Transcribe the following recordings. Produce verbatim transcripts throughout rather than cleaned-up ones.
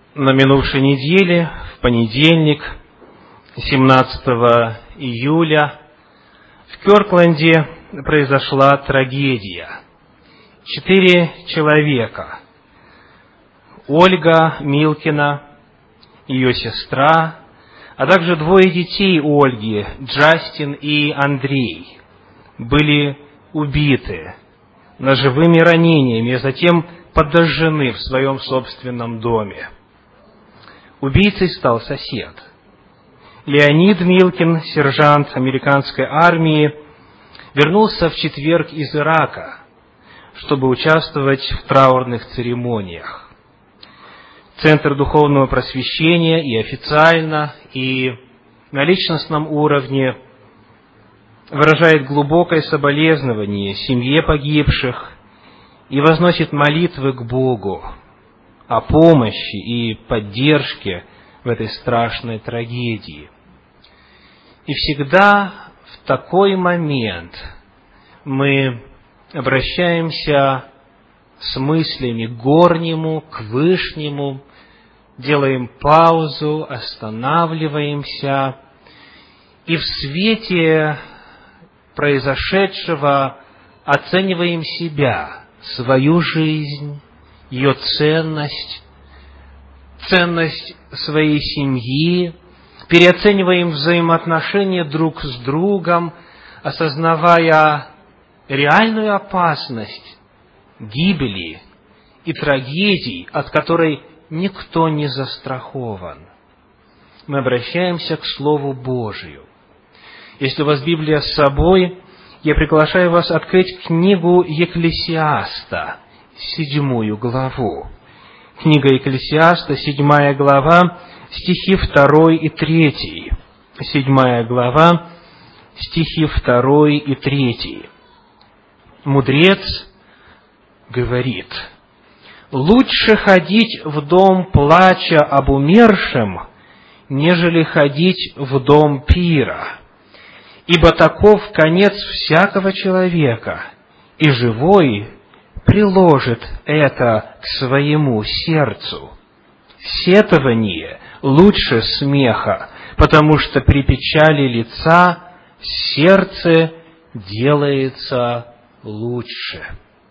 На минувшей неделе, в понедельник, семнадцатого июля, в Кёркленде произошла трагедия. Четыре человека: Ольга Милкина, ее сестра, а также двое детей у Ольги, Джастин и Андрей, были убиты ножевыми ранениями, а затем подожжены в своем собственном доме. Убийцей стал сосед. Леонид Милкин, сержант американской армии, вернулся в четверг из Ирака, чтобы участвовать в траурных церемониях. Центр духовного просвещения и официально, и на личностном уровне выражает глубокое соболезнование семье погибших и возносит молитвы к Богу о помощи и поддержке в этой страшной трагедии. И всегда в такой момент мы обращаемся с мыслями к горнему, к вышнему, делаем паузу, останавливаемся и в свете произошедшего оцениваем себя, свою жизнь, ее ценность, ценность своей семьи, переоцениваем взаимоотношения друг с другом, осознавая реальную опасность гибели и трагедий, от которой никто не застрахован. Мы обращаемся к Слову Божию. Если у вас Библия с собой, я приглашаю вас открыть книгу Екклесиаста, седьмую главу. Книга Екклесиаста, седьмая глава, стихи второй и третий. Седьмая глава, стихи второй и третий. Мудрец говорит: «Лучше ходить в дом плача об умершем, нежели ходить в дом пира, ибо таков конец всякого человека, и живой приложит это к своему сердцу. Сетование лучше смеха, потому что при печали лица сердце делается лучше».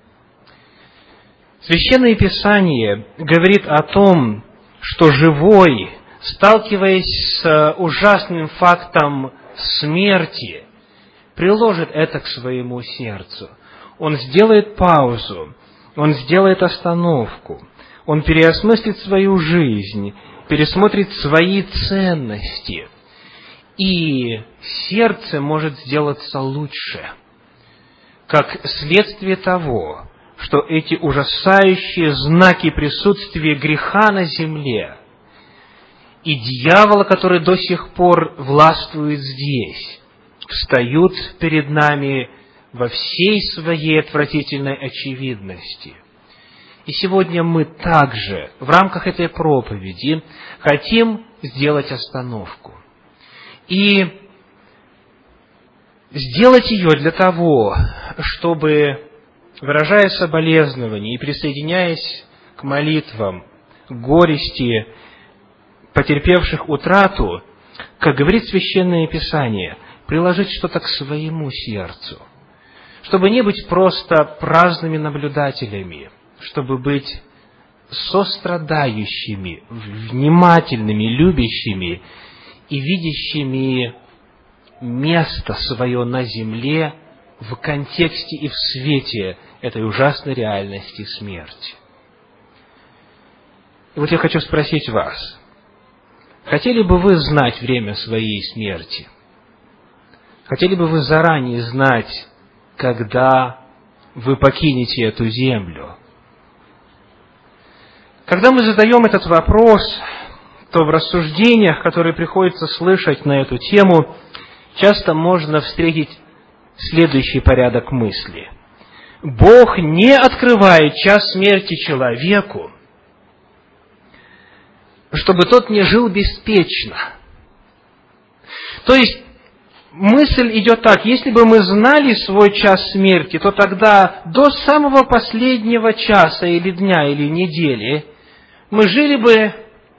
Священное Писание говорит о том, что живой, сталкиваясь с ужасным фактом смерти, приложит это к своему сердцу. Он сделает паузу, он сделает остановку, он переосмыслит свою жизнь, пересмотрит свои ценности, и сердце может сделаться лучше, как следствие того, что эти ужасающие знаки присутствия греха на земле и дьявола, который до сих пор властвует здесь, встают перед нами во всей своей отвратительной очевидности. И сегодня мы также в рамках этой проповеди хотим сделать остановку. И сделать ее для того, чтобы, выражая соболезнования и присоединяясь к молитвам, к горести потерпевших утрату, как говорит Священное Писание, приложить что-то к своему сердцу, чтобы не быть просто праздными наблюдателями, чтобы быть сострадающими, внимательными, любящими и видящими место свое на земле в контексте и в свете этой ужасной реальности смерти. И вот я хочу спросить вас, хотели бы вы знать время своей смерти? Хотели бы вы заранее знать, когда вы покинете эту землю? Когда мы задаем этот вопрос, то в рассуждениях, которые приходится слышать на эту тему, часто можно встретить следующий порядок мысли. Бог не открывает час смерти человеку, чтобы тот не жил беспечно. То есть, мысль идет так: если бы мы знали свой час смерти, то тогда до самого последнего часа или дня, или недели мы жили бы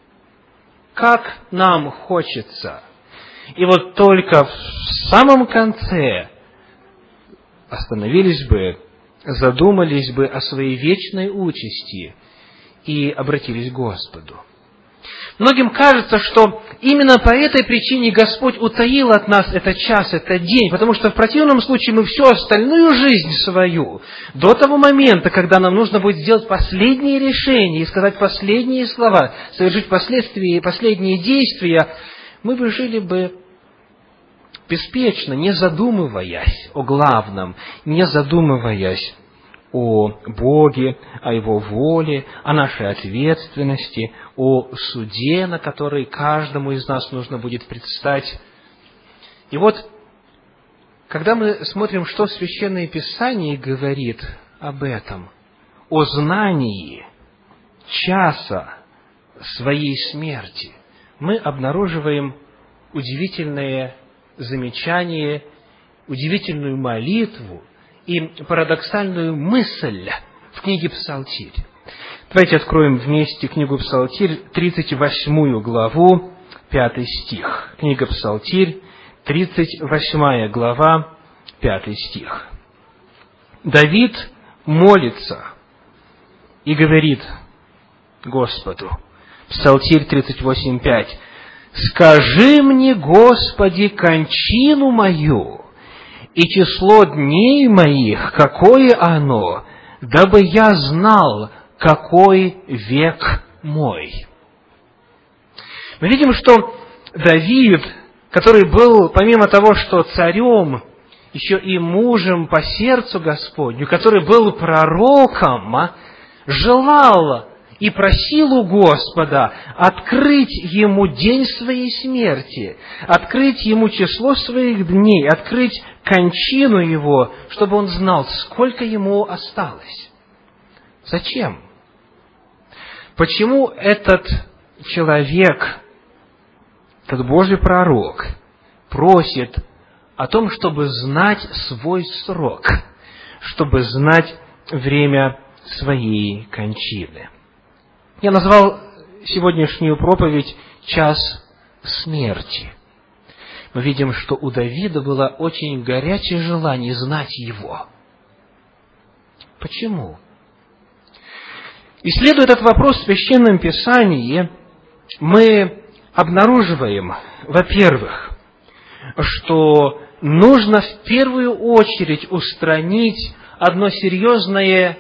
как нам хочется. И вот только в самом конце остановились бы, задумались бы о своей вечной участи и обратились к Господу. Многим кажется, что именно по этой причине Господь утаил от нас этот час, этот день, потому что в противном случае мы всю остальную жизнь свою, до того момента, когда нам нужно будет сделать последние решения и сказать последние слова, совершить последствия, последние действия, мы бы жили бы беспечно, не задумываясь о главном, не задумываясь о Боге, о Его воле, о нашей ответственности, о суде, на который каждому из нас нужно будет предстать. И вот, когда мы смотрим, что Священное Писание говорит об этом, о знании часа своей смерти, мы обнаруживаем удивительное замечание, удивительную молитву и парадоксальную мысль в книге Псалтирь. Давайте откроем вместе книгу Псалтирь, тридцать восьмую главу, пятый стих. Книга Псалтирь, тридцать восьмая глава, пятый стих. Давид молится и говорит Господу, Псалтирь тридцать восемь, пять, «Скажи мне, Господи, кончину мою, и число дней моих, какое оно, дабы я знал, какой век мой». Мы видим, что Давид, который был, помимо того, что царем, еще и мужем по сердцу Господню, который был пророком, желал и просил у Господа открыть ему день своей смерти, открыть ему число своих дней, открыть кончину его, чтобы он знал, сколько ему осталось. Зачем? Почему этот человек, этот Божий пророк, просит о том, чтобы знать свой срок, чтобы знать время своей кончины? Я назвал сегодняшнюю проповедь «Час смерти». Мы видим, что у Давида было очень горячее желание знать его. Почему? Исследуя этот вопрос в Священном Писании, мы обнаруживаем, во-первых, что нужно в первую очередь устранить одно серьезное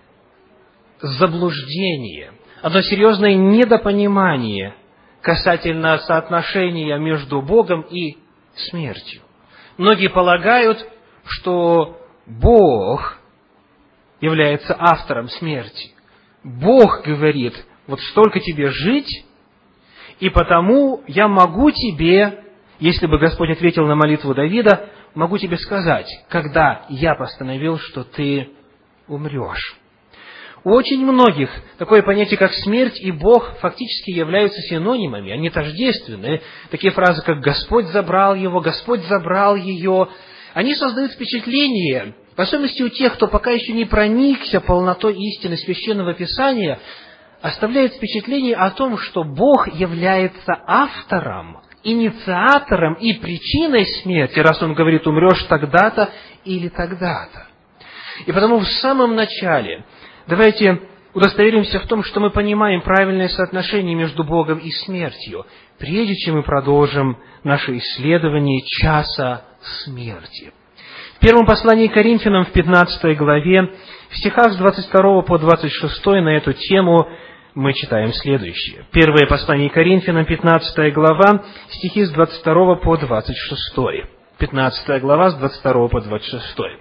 заблуждение, одно серьезное недопонимание касательно соотношения между Богом и смертью. Многие полагают, что Бог является автором смерти. Бог говорит, вот столько тебе жить, и потому я могу тебе, если бы Господь ответил на молитву Давида, могу тебе сказать, когда я постановил, что ты умрешь. У очень многих такое понятие, как смерть и Бог, фактически являются синонимами, они тождественны. Такие фразы, как «Господь забрал его», «Господь забрал ее», они создают впечатление, в особенности у тех, кто пока еще не проникся полнотой истины Священного Писания, оставляет впечатление о том, что Бог является автором, инициатором и причиной смерти, раз Он говорит «умрешь тогда-то или тогда-то». И потому в самом начале давайте удостоверимся в том, что мы понимаем правильное соотношение между Богом и смертью, прежде чем мы продолжим наше исследование часа смерти. В первом послании к Коринфянам в пятнадцатой главе, в стихах с двадцать второго по двадцать шестой на эту тему мы читаем следующее. Первое послание к Коринфянам, пятнадцатая глава, стихи с двадцать второго по двадцать шестой. пятнадцатая глава, с двадцать второго по двадцать шестой.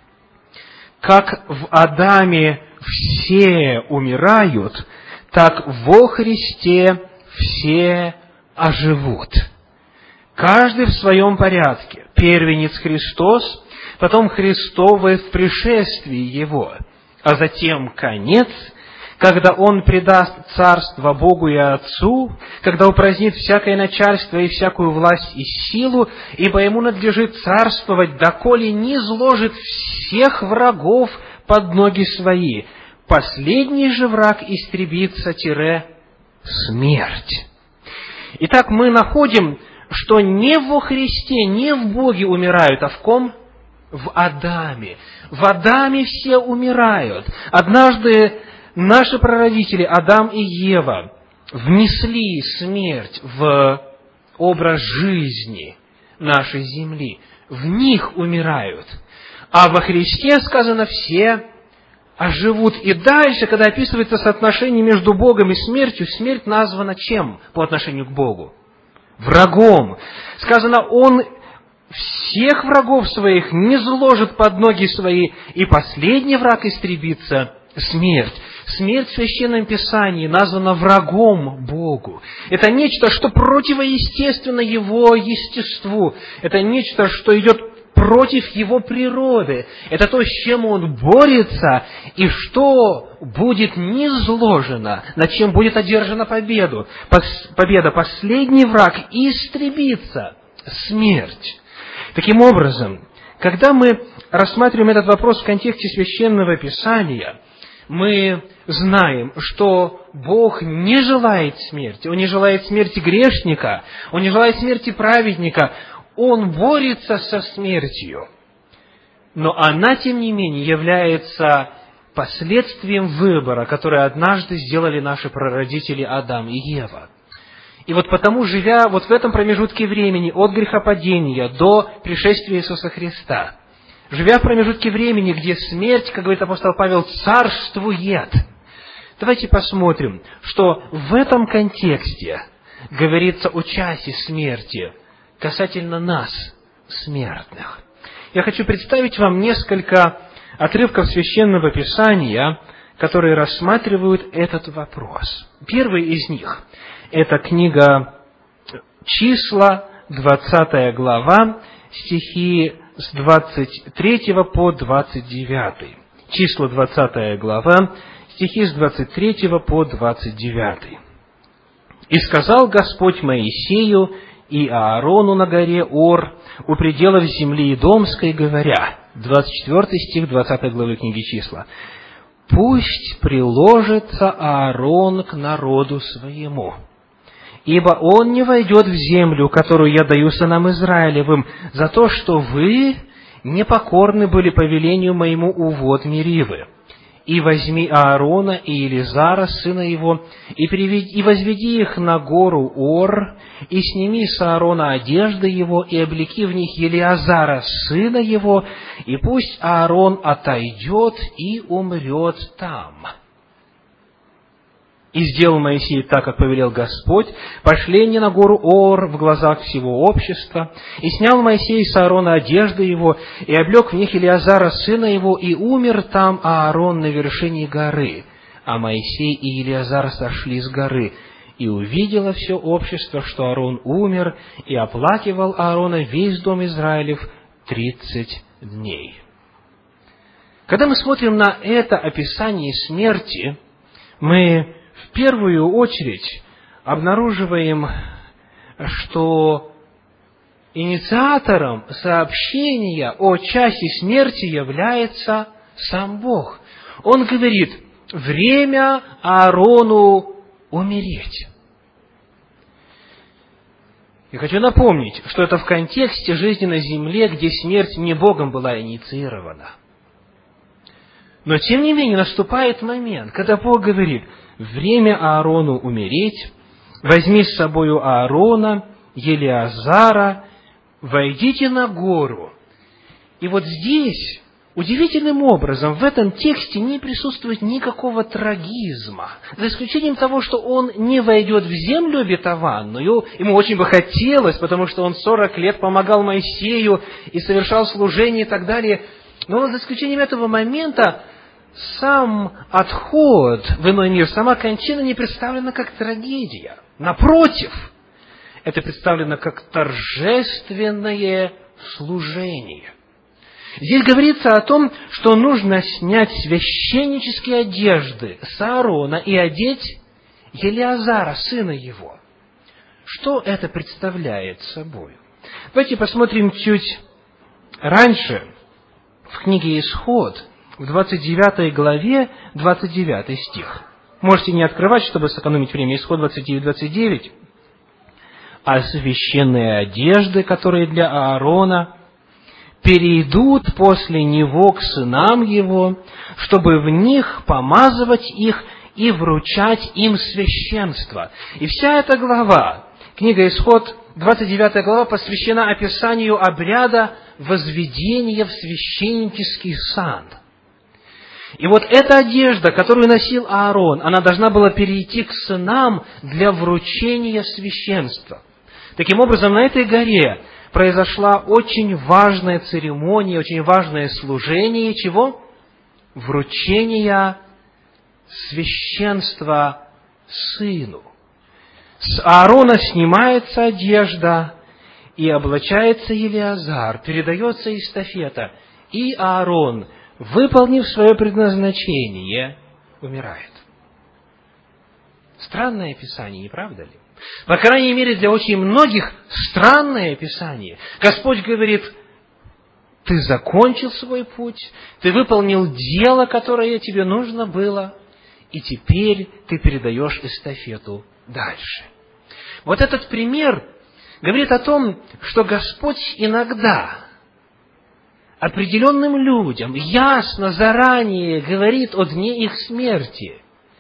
«Как в Адаме все умирают, так во Христе все оживут. Каждый в своем порядке. Первенец Христос, потом Христовы в пришествии Его, а затем конец, когда Он предаст царство Богу и Отцу, когда упразднит всякое начальство и всякую власть и силу, ибо Ему надлежит царствовать, доколе не изложит всех врагов под ноги свои. Последний же враг истребится, тире, смерть». Итак, мы находим, что не во Христе, не в Боге умирают, а в ком? В Адаме. В Адаме все умирают. Однажды наши прародители, Адам и Ева, внесли смерть в образ жизни нашей земли. В них умирают. А во Христе сказано, все оживут. И дальше, когда описывается соотношение между Богом и смертью, смерть названа чем по отношению к Богу? Врагом. Сказано, Он всех врагов своих низложит под ноги свои, и последний враг истребится — смерть. Смерть в Священном Писании названа врагом Богу. Это нечто, что противоестественно Его естеству. Это нечто, что идет против Его природы. Это то, с чем Он борется, и что будет низложено, над чем будет одержана победу. победа. Последний враг истребится — смерть. Таким образом, когда мы рассматриваем этот вопрос в контексте Священного Писания, мы знаем, что Бог не желает смерти. Он не желает смерти грешника, Он не желает смерти праведника. Он борется со смертью. Но она, тем не менее, является последствием выбора, который однажды сделали наши прародители Адам и Ева. И вот потому, живя вот в этом промежутке времени от грехопадения до пришествия Иисуса Христа, живя в промежутке времени, где смерть, как говорит апостол Павел, царствует, давайте посмотрим, что в этом контексте говорится о часе смерти касательно нас, смертных. Я хочу представить вам несколько отрывков Священного Писания, которые рассматривают этот вопрос. Первый из них – это книга «Числа», двадцатая глава, стихи с двадцать третьего по двадцать девятый. Числа, двадцатая глава, стихи с двадцать третьего по двадцать девятый. «И сказал Господь Моисею и Аарону на горе Ор у пределов земли Идомской, говоря», двадцать четвёртый стих двадцатой главы книги «Числа», «Пусть приложится Аарон к народу своему, ибо он не войдет в землю, которую я даю сынам Израилевым, за то, что вы непокорны были повелению моему у вод Меривы. И возьми Аарона и Елизара, сына его, и, приведи, и возведи их на гору Ор, и сними с Аарона одежды его, и облеки в них Елиазара, сына его, и пусть Аарон отойдет и умрет там». И сделал Моисей так, как повелел Господь, пошли они на гору Ор в глазах всего общества, и снял Моисей с Аарона одежды его, и облек в них Елиазара, сына его, и умер там Аарон на вершине горы. А Моисей и Елиазар сошли с горы, и увидело все общество, что Аарон умер, и оплакивал Аарона весь дом Израилев тридцать дней. Когда мы смотрим на это описание смерти, мы в первую очередь обнаруживаем, что инициатором сообщения о часе смерти является сам Бог. Он говорит: время Аарону умереть. Я хочу напомнить, что это в контексте жизни на земле, где смерть не Богом была инициирована. Но, тем не менее, наступает момент, когда Бог говорит: время Аарону умереть, возьми с собою Аарона, Елиазара, войдите на гору. И вот здесь, удивительным образом, в этом тексте не присутствует никакого трагизма, за исключением того, что он не войдет в землю обетованную. Ему очень бы хотелось, потому что он сорок лет помогал Моисею и совершал служение и так далее. Но за исключением этого момента, сам отход в иной мир, сама кончина не представлена как трагедия. Напротив, это представлено как торжественное служение. Здесь говорится о том, что нужно снять священнические одежды с Аарона и одеть Елиазара, сына его. Что это представляет собой? Давайте посмотрим чуть раньше, в книге «Исход», в двадцать девятой главе, двадцать девятый стих. Можете не открывать, чтобы сэкономить время. Исход двадцать девять, двадцать девять. а священные одежды, которые для Аарона, перейдут после него к сынам его, чтобы в них помазывать их и вручать им священство». И вся эта глава, книга Исход, двадцать девятая глава, посвящена описанию обряда возведения в священнический сан. И вот эта одежда, которую носил Аарон, она должна была перейти к сынам для вручения священства. Таким образом, на этой горе произошла очень важная церемония, очень важное служение чего? Вручения священства сыну. С Аарона снимается одежда, и облачается Елеазар, передается эстафета, и Аарон, выполнив свое предназначение, умирает. Странное описание, не правда ли? По крайней мере, для очень многих странное описание. Господь говорит: ты закончил свой путь, ты выполнил дело, которое тебе нужно было, и теперь ты передаешь эстафету дальше. Вот этот пример говорит о том, что Господь иногда определенным людям ясно заранее говорит о дне их смерти.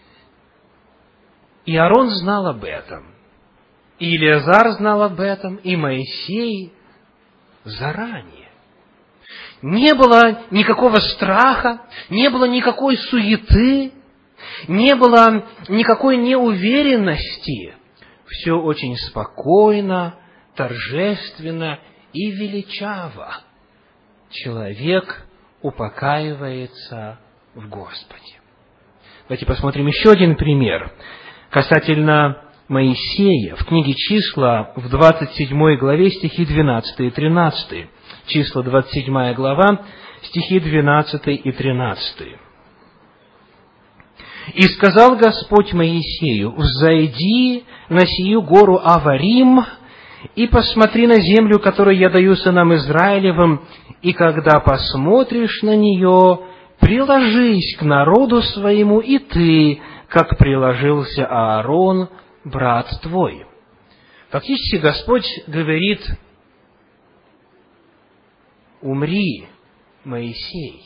И Аарон знал об этом, и Елеазар знал об этом, и Моисей заранее. Не было никакого страха, не было никакой суеты, не было никакой неуверенности. Все очень спокойно, торжественно и величаво. Человек упокаивается в Господе. Давайте посмотрим еще один пример касательно Моисея. В книге «Числа» в двадцать седьмой главе стихи двенадцатый и тринадцатый. Числа, двадцать седьмая глава, стихи двенадцатый и тринадцатый. «И сказал Господь Моисею: взойди на сию гору Аварим, и посмотри на землю, которую я даю сынам Израилевым, и когда посмотришь на нее, приложись к народу своему, и ты, как приложился Аарон, брат твой». Фактически Господь говорит: умри, Моисей.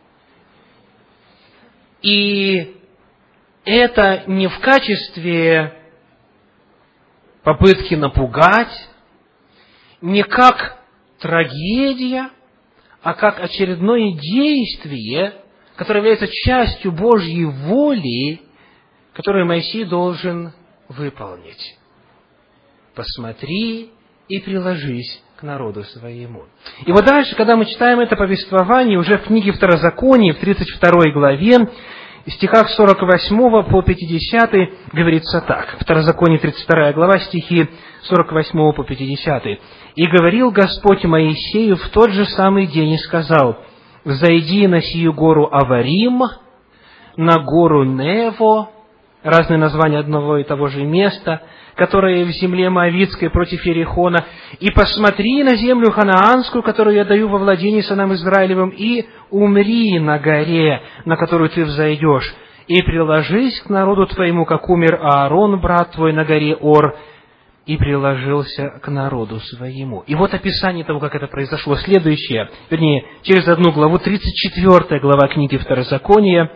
И это не в качестве попытки напугать, не как трагедия, а как очередное действие, которое является частью Божьей воли, которую Моисей должен выполнить. Посмотри и приложись к народу своему. И вот дальше, когда мы читаем это повествование, уже в книге Второзакония, в тридцать второй главе, в стихах сорок восьмого по пятидесятый говорится так. Второзаконие, тридцать вторая глава, стихи сорок восьмого по пятидесятый. «И говорил Господь Моисею в тот же самый день и сказал: взойди на сию гору Аварим, на гору Нево», разные названия одного и того же места, которое в земле Моавитской против Иерихона, «и посмотри на землю ханаанскую, которую я даю во владение сынам Израилевым, и умри на горе, на которую ты взойдешь, и приложись к народу твоему, как умер Аарон, брат твой, на горе Ор, и приложился к народу своему». И вот описание того, как это произошло, следующее, вернее, через одну главу, тридцать четвёртая глава книги Второзакония,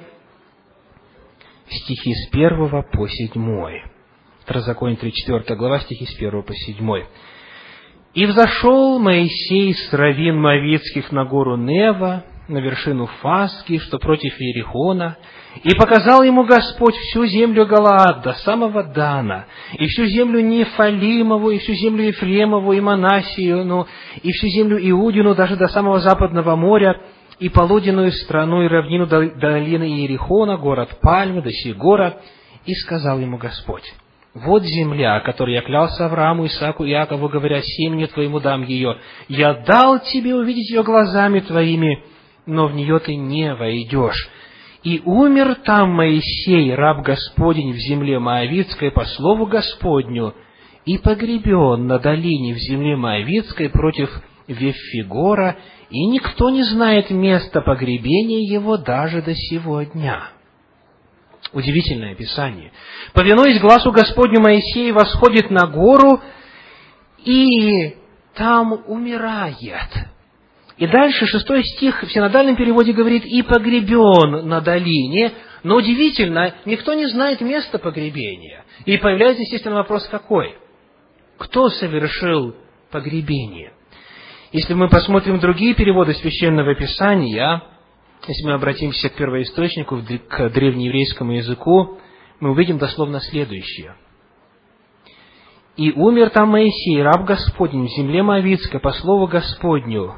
стихи с первого по седьмой. Второзаконие, тридцать четвёртая глава, стихи с первого по седьмой. «И взошел Моисей с раввин Моавитских на гору Нева, на вершину Фаски, что против Иерихона, и показал ему Господь всю землю Галаад до самого Дана, и всю землю Нефалимову, и всю землю Ефремову, и Манассию, и всю землю Иудину, даже до самого западного моря, и полуденную страну, и равнину долины Иерихона, город Пальмы, до Сигора, и сказал ему Господь: вот земля, которой я клялся Аврааму, Исааку и Иакову, говоря: семени твоему дам ее. Я дал тебе увидеть ее глазами твоими, но в нее ты не войдешь. И умер там Моисей, раб Господень, в земле Моавитской по слову Господню, и погребен на долине в земле Моавитской против Веффигора, и никто не знает места погребения его даже до сего дня». Удивительное описание. «Повинуясь глазу Господню, Моисей восходит на гору, и там умирает. И дальше шестой стих в синодальном переводе говорит: «и погребен на долине». Но удивительно, никто не знает места погребения. И появляется, естественно, вопрос какой? Кто совершил погребение? Если мы посмотрим другие переводы Священного Писания, если мы обратимся к первоисточнику, к древнееврейскому языку, мы увидим дословно следующее. «И умер там Моисей, раб Господень, в земле Моавитской, по слову Господню,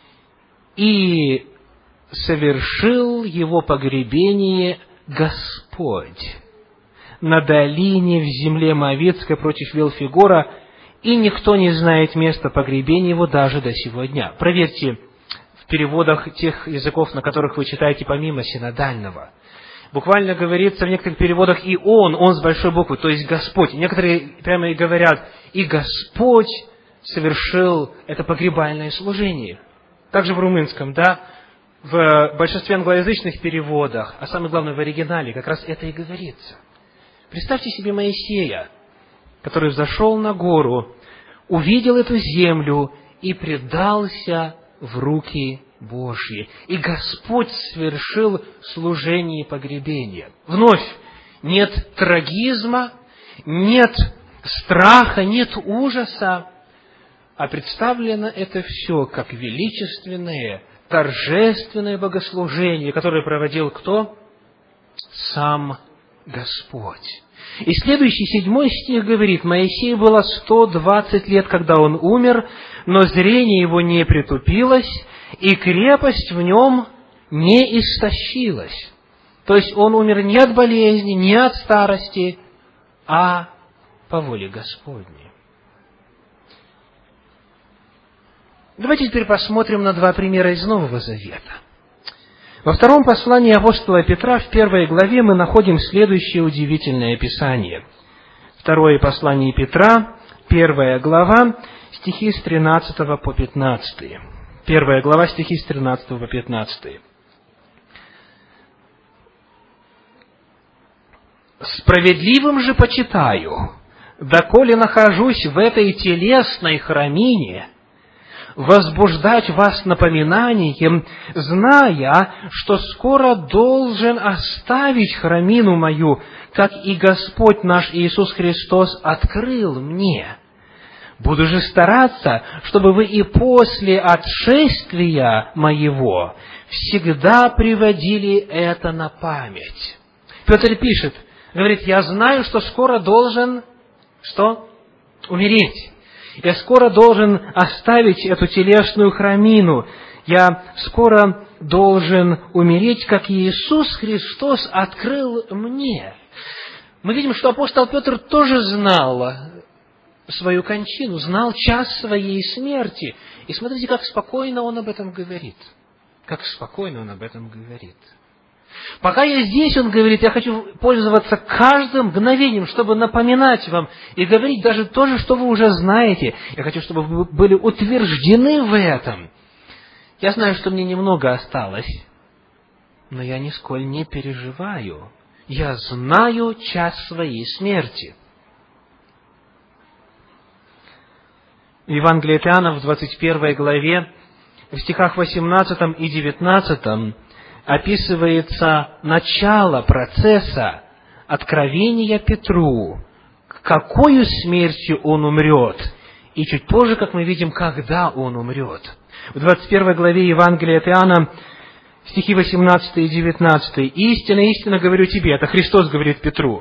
и совершил его погребение Господь на долине в земле Моавитской против Вилфигора, и никто не знает места погребения его даже до сего дня». Проверьте в переводах тех языков, на которых вы читаете помимо синодального. Буквально говорится в некоторых переводах «и Он», «Он» с большой буквы, то есть Господь. Некоторые прямо и говорят «и Господь совершил это погребальное служение». Также в румынском, да, в большинстве англоязычных переводах, а самое главное в оригинале, как раз это и говорится. Представьте себе Моисея, который взошел на гору, увидел эту землю и предался в руки Божьи. И Господь совершил служение погребения. Вновь, нет трагизма, нет страха, нет ужаса, а представлено это все как величественное, торжественное богослужение, которое проводил кто? Сам Господь. И следующий, седьмой стих говорит: «Моисею было сто двадцать лет, когда он умер, но зрение его не притупилось, и крепость в нем не истощилась». То есть он умер не от болезни, не от старости, а по воле Господней. Давайте теперь посмотрим на два примера из Нового Завета. Во втором послании апостола Петра, в первой главе, мы находим следующее удивительное описание. Второе послание Петра, первая глава, стихи с тринадцатого по пятнадцатый. Первая глава, стихи с тринадцатого по пятнадцатый. «Справедливым же почитаю, доколе нахожусь в этой телесной храмине, возбуждать вас напоминанием, зная, что скоро должен оставить храмину мою, как и Господь наш Иисус Христос открыл мне. Буду же стараться, чтобы вы и после отшествия моего всегда приводили это на память». Петр пишет, говорит: «Я знаю, что скоро должен, что? Умереть. Я скоро должен оставить эту телесную храмину. Я скоро должен умереть, как Иисус Христос открыл мне». Мы видим, что апостол Петр тоже знал свою кончину, знал час своей смерти. И смотрите, как спокойно он об этом говорит. Как спокойно он об этом говорит. Пока я здесь, он говорит, я хочу пользоваться каждым мгновением, чтобы напоминать вам и говорить даже то же, что вы уже знаете. Я хочу, чтобы вы были утверждены в этом. Я знаю, что мне немного осталось, но я нисколь не переживаю. Я знаю час своей смерти. В Евангелии от Иоанна в двадцать первой главе, в стихах восемнадцатом и девятнадцатом, описывается начало процесса откровения Петру, какою смертью он умрет, и чуть позже, как мы видим, когда он умрет. В двадцать первой главе Евангелия от Иоанна, стихи восемнадцатый и девятнадцатый. «Истинно, истинно говорю тебе», это Христос говорит Петру,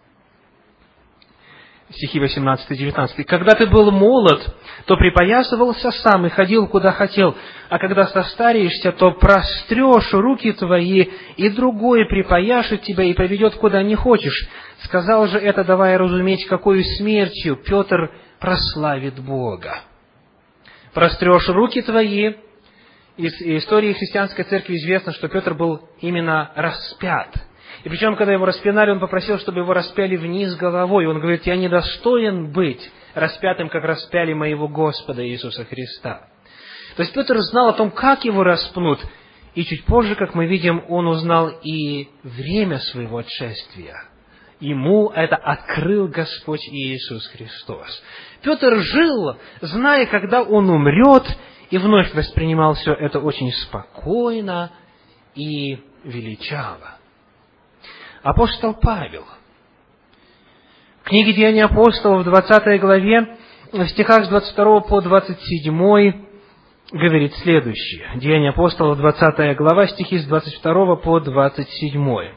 стихи восемнадцатый и девятнадцатый. «Когда ты был молод, то припоясывался сам и ходил, куда хотел, а когда состареешься, то прострешь руки твои, и другой припояшет тебя и поведет, куда не хочешь. Сказал же это, давая разуметь, какою смертью Петр прославит Бога». Прострешь руки твои. Из истории христианской церкви известно, что Петр был именно распят. И причем, когда его распинали, он попросил, чтобы его распяли вниз головой. Он говорит: «Я недостоин быть распятым, как распяли моего Господа Иисуса Христа». То есть Петр знал о том, как его распнут. И чуть позже, как мы видим, он узнал и время своего отшествия. ему это открыл Господь Иисус Христос. Петр жил, зная, когда он умрет, и вновь воспринимал все это очень спокойно и величаво. Апостол Павел в книге «Деяния апостолов» в двадцатой главе, в стихах с двадцать второго по двадцать седьмой, говорит следующее. Деяния апостолов, двадцатая глава, стихи с двадцать второго по двадцать седьмой.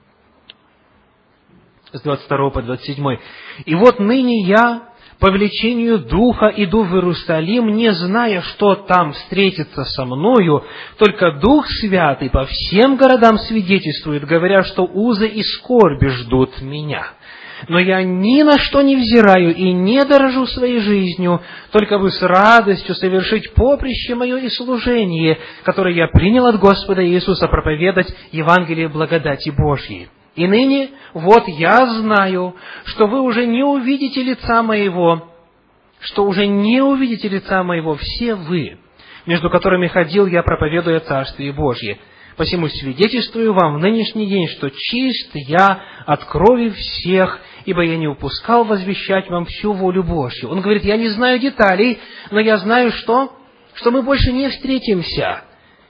С двадцать второго по двадцать седьмой. «И вот ныне я, по влечению Духа, иду в Иерусалим, не зная, что там встретится со мною, только Дух Святый по всем городам свидетельствует, говоря, что узы и скорби ждут меня. Но я ни на что не взираю и не дорожу своей жизнью, только бы с радостью совершить поприще мое и служение, которое я принял от Господа Иисуса, проповедать Евангелие благодати Божьей. И ныне вот я знаю, что вы уже не увидите лица моего, что уже не увидите лица моего все вы, между которыми ходил я, проповедуя Царствие Божье. Посему свидетельствую вам в нынешний день, что чист я от крови всех, ибо я не упускал возвещать вам всю волю Божью». Он говорит: я не знаю деталей, но я знаю, что, что мы больше не встретимся.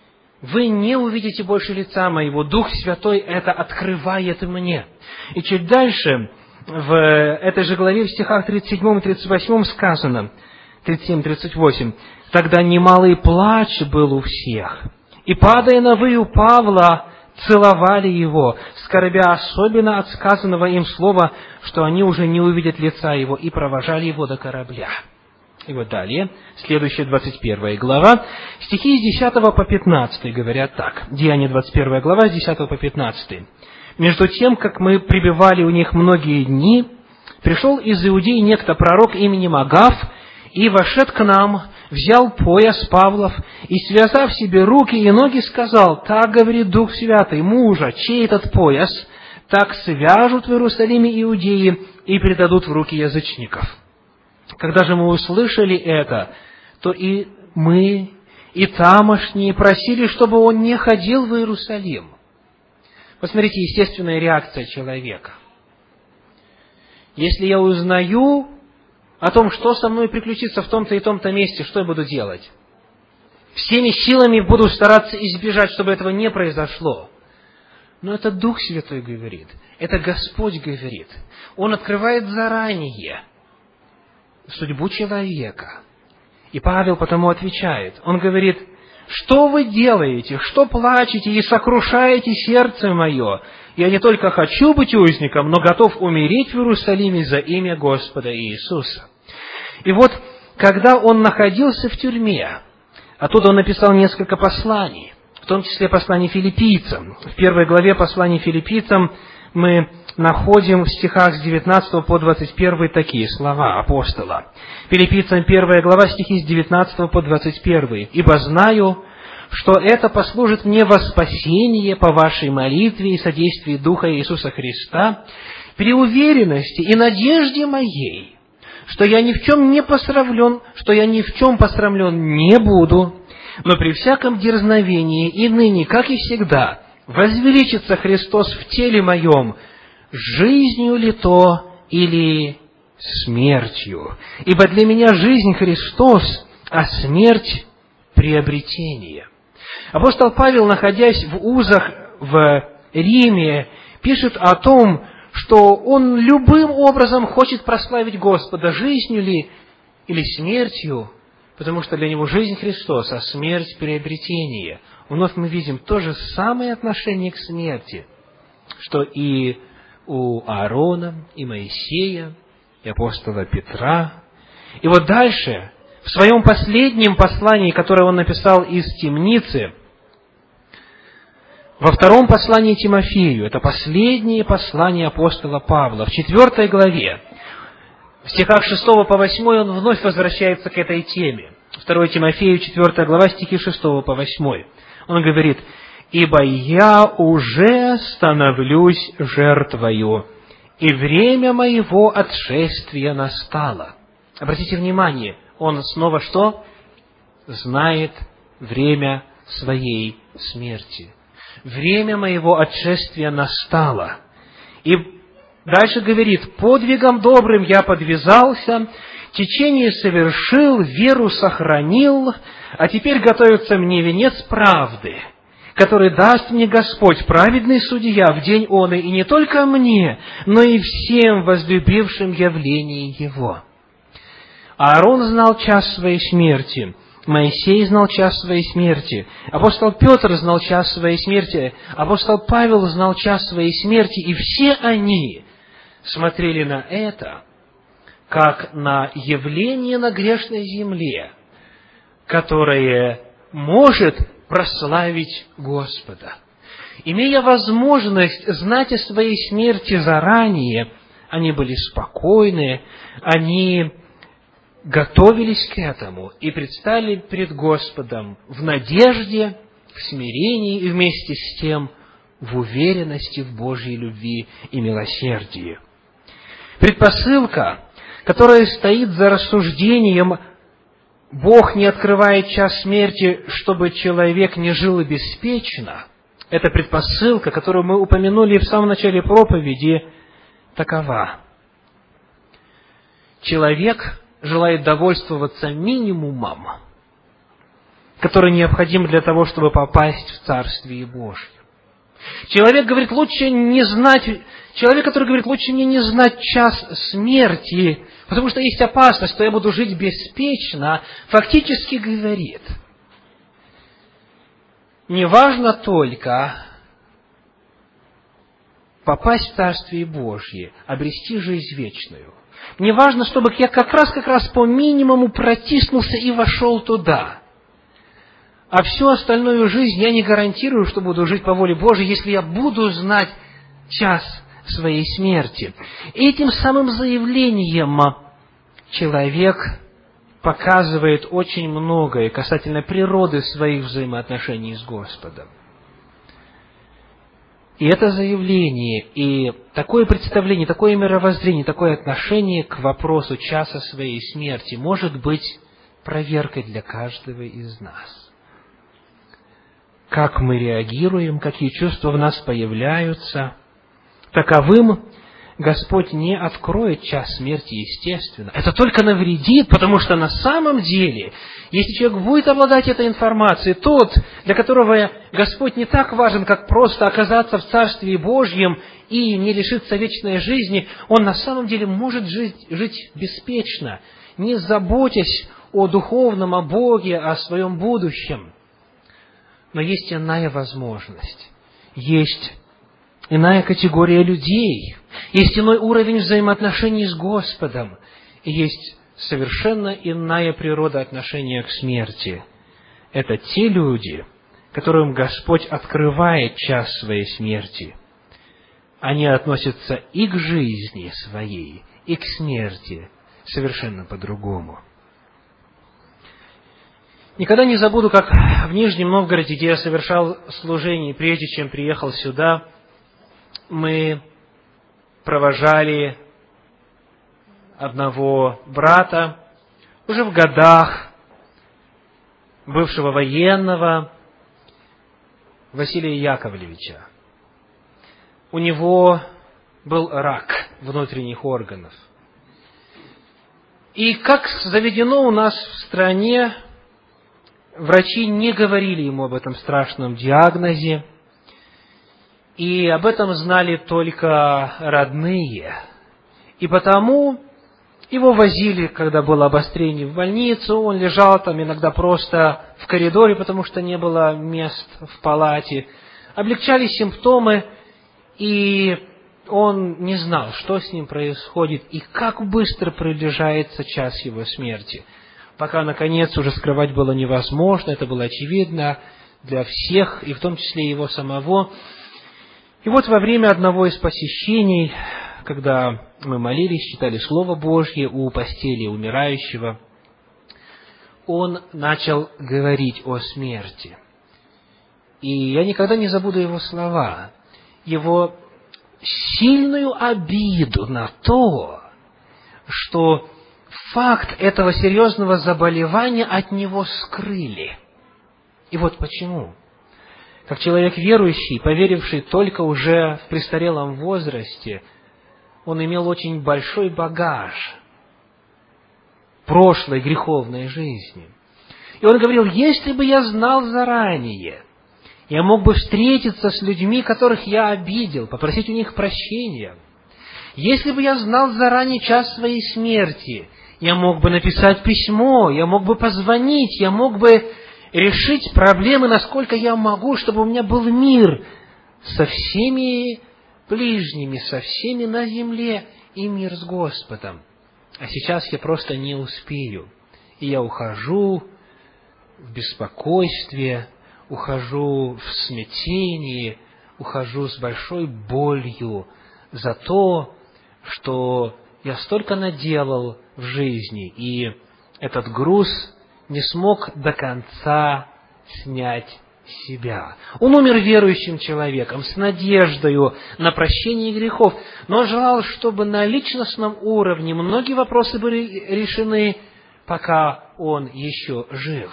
Вы не увидите больше лица моего. Дух Святой это открывает мне. И чуть дальше, в этой же главе, в стихах тридцать семь и тридцать восемь сказано, тридцать семь тридцать восемь, «Тогда немалый плач был у всех, и, падая на выю Павла, целовали его, скорбя особенно от сказанного им слова, что они уже не увидят лица его, и провожали его до корабля». И вот далее, следующая двадцать первая глава, стихи с десятого по пятнадцатый говорят так. Деяния двадцать первая глава, с десятого по пятнадцатый. «Между тем, как мы пребывали у них многие дни, пришел из Иудеи некто пророк именем Агаф, и, вошед к нам, взял пояс Павлов, и, связав себе руки и ноги, сказал: так говорит Дух Святый, мужа, чей этот пояс, так свяжут в Иерусалиме иудеи и предадут в руки язычников». Когда же мы услышали это, то и мы, и тамошние просили, чтобы он не ходил в Иерусалим. Посмотрите, естественная реакция человека. Если я узнаю о том, что со мной приключится в том-то и том-то месте, что я буду делать? Всеми силами буду стараться избежать, чтобы этого не произошло. Но это Дух Святой говорит, это Господь говорит. Он открывает заранее судьбу человека. И Павел потому отвечает. Он говорит: что вы делаете, что плачете и сокрушаете сердце мое? Я не только хочу быть узником, но готов умереть в Иерусалиме за имя Господа Иисуса. И вот, когда он находился в тюрьме, оттуда он написал несколько посланий, в том числе послание филиппийцам. В первой главе послания филиппийцам мы находим в стихах с девятнадцатого по двадцать первый такие слова апостола. Филиппийцам первая глава, стихи с девятнадцатого по двадцать первый. «Ибо знаю, что это послужит мне во спасение по вашей молитве и содействии Духа Иисуса Христа, при уверенности и надежде моей, что я ни в чем не посрамлен, что я ни в чем посрамлен не буду, но при всяком дерзновении и ныне, как и всегда, возвеличится Христос в теле моем, жизнью ли то или смертью. Ибо для меня жизнь Христос, а смерть приобретение». Апостол Павел, находясь в узах в Риме, пишет о том, что он любым образом хочет прославить Господа, жизнью ли или смертью, потому что для него жизнь Христос, а смерть приобретение. Вновь мы видим то же самое отношение к смерти, что и у Аарона, и Моисея, и апостола Петра. И вот дальше, в своем последнем послании, которое он написал из темницы, во втором послании Тимофею, это последнее послание апостола Павла, в четвертой главе, в стихах шестого по восьмой он вновь возвращается к этой теме. второе Тимофею, четвертая глава, стихи шестого по восьмой. Он говорит: «Ибо я уже становлюсь жертвою, и время моего отшествия настало». Обратите внимание, он снова что? Знает время своей смерти. Время моего отшествия настало. И Дальше говорит: «Подвигом добрым я подвязался, течение совершил, веру сохранил, а теперь готовится мне венец правды, который даст мне Господь, праведный судья, в день он, и не только мне, но и всем возлюбившим явление Его». Аарон знал час своей смерти, Моисей знал час своей смерти, апостол Петр знал час своей смерти, апостол Павел знал час своей смерти, и все они смотрели на это как на явление на грешной земле, которое может прославить Господа. Имея возможность знать о своей смерти заранее, они были спокойны, они готовились к этому и предстали перед Господом в надежде, в смирении и вместе с тем в уверенности в Божьей любви и милосердии. Предпосылка, которая стоит за рассуждением «Бог не открывает час смерти, чтобы человек не жил беспечно», эта предпосылка, которую мы упомянули в самом начале проповеди, такова. Человек желает довольствоваться минимумом, который необходим для того, чтобы попасть в Царствие Божье. Человек говорит, лучше не знать, человек, который говорит, лучше мне не знать час смерти, потому что есть опасность, что я буду жить беспечно, фактически говорит, не важно только попасть в Царствие Божье, обрести жизнь вечную. Мне важно, чтобы я как раз, как раз по минимуму протиснулся и вошел туда. А всю остальную жизнь я не гарантирую, что буду жить по воле Божией, если я буду знать час своей смерти. Этим самым заявлением человек показывает очень многое касательно природы своих взаимоотношений с Господом. И это заявление, и такое представление, такое мировоззрение, такое отношение к вопросу часа своей смерти может быть проверкой для каждого из нас. Как мы реагируем, какие чувства в нас появляются, таковым Господь не откроет час смерти, естественно. Это только навредит, потому что на самом деле, если человек будет обладать этой информацией, тот, для которого Господь не так важен, как просто оказаться в Царстве Божьем и не лишиться вечной жизни, он на самом деле может жить, жить беспечно, не заботясь о духовном, о Боге, о своем будущем. Но есть иная возможность, есть иная категория людей, есть иной уровень взаимоотношений с Господом, и есть совершенно иная природа отношения к смерти. Это те люди, которым Господь открывает час своей смерти. Они относятся и к жизни своей, и к смерти совершенно по-другому. Никогда не забуду, как в Нижнем Новгороде, где я совершал служение, прежде чем приехал сюда, мы провожали одного брата, уже в годах, бывшего военного, Василия Яковлевича. У него был рак внутренних органов. И как заведено у нас в стране, врачи не говорили ему об этом страшном диагнозе, и об этом знали только родные. И потому его возили, когда было обострение, в больницу, он лежал там иногда просто в коридоре, потому что не было мест в палате. Облегчались симптомы, и он не знал, что с ним происходит, и как быстро приближается час его смерти. Пока, наконец, уже скрывать было невозможно, это было очевидно для всех, и в том числе его самого. И вот во время одного из посещений, когда мы молились, читали Слово Божье у постели умирающего, он начал говорить о смерти. И я никогда не забуду его слова, его сильную обиду на то, что факт этого серьезного заболевания от него скрыли. И вот почему. Как человек верующий, поверивший только уже в престарелом возрасте, он имел очень большой багаж прошлой греховной жизни. И он говорил: если бы я знал заранее, я мог бы встретиться с людьми, которых я обидел, попросить у них прощения. Если бы я знал заранее час своей смерти, я мог бы написать письмо, я мог бы позвонить, я мог бы решить проблемы, насколько я могу, чтобы у меня был мир со всеми ближними, со всеми на земле и мир с Господом. А сейчас я просто не успею. И я ухожу в беспокойстве, ухожу в смятении, ухожу с большой болью за то, что я столько наделал в жизни, и этот груз не смог до конца снять себя. Он умер верующим человеком, с надеждою на прощение грехов, но он желал, чтобы на личностном уровне многие вопросы были решены, пока он еще жив.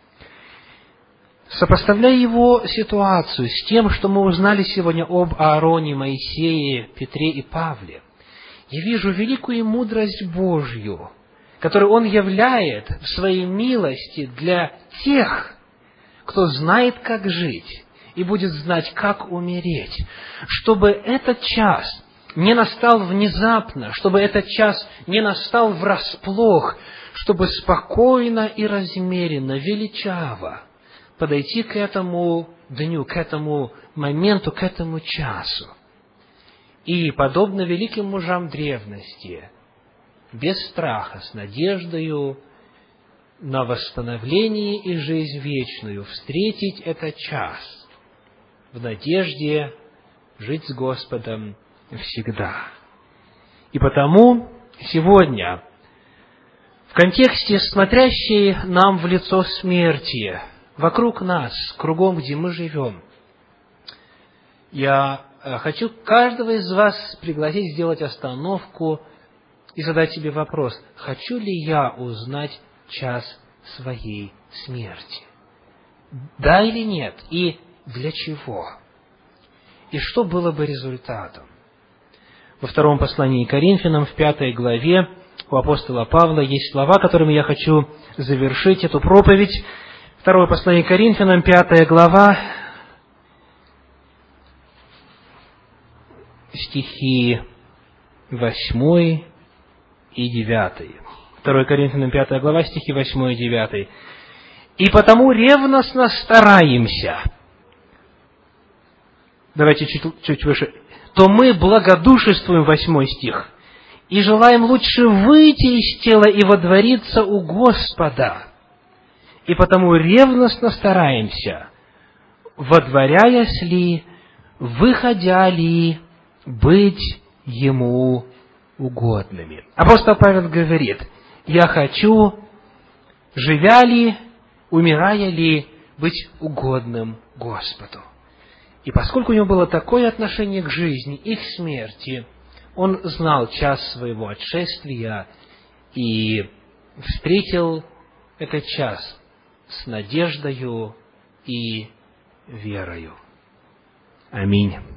Сопоставляя его ситуацию с тем, что мы узнали сегодня об Аароне, Моисее, Петре и Павле, я вижу великую мудрость Божью, которую Он являет в Своей милости для тех, кто знает, как жить, и будет знать, как умереть, чтобы этот час не настал внезапно, чтобы этот час не настал врасплох, чтобы спокойно и размеренно, величаво подойти к этому дню, к этому моменту, к этому часу. И, подобно великим мужам древности, без страха, с надеждою на восстановление и жизнь вечную, встретить этот час в надежде жить с Господом всегда. И потому сегодня, в контексте смотрящей нам в лицо смерти, вокруг нас, кругом, где мы живем, я хочу каждого из вас пригласить сделать остановку и задать себе вопрос: хочу ли я узнать час своей смерти? Да или нет? И для чего? И что было бы результатом? Во втором послании к Коринфянам, в пятой главе, у апостола Павла есть слова, которыми я хочу завершить эту проповедь. Второе послание к Коринфянам, пятая глава, стихи восьмой и девятый. второе Коринфянам, пятая глава, стихи восьмой и девятый. «И потому ревностно стараемся». Давайте чуть, чуть выше. «То мы благодушествуем», восьмой стих, «и желаем лучше выйти из тела и водвориться у Господа. И потому ревностно стараемся, водворяясь ли, выходя ли, быть Ему угодными». Апостол Павел говорит: я хочу, живя ли, умирая ли, быть угодным Господу. И поскольку у него было такое отношение к жизни и к смерти, он знал час своего отшествия и встретил этот час с надеждою и верою. Аминь.